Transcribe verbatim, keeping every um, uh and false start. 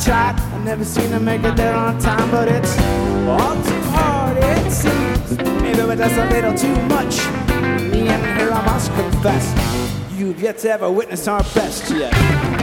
tried. I've never seen her make it there on time, but it's all too hard, it seems. Maybe but that's a little too much. Me and her, I must confess, you've yet to ever witness our best yet.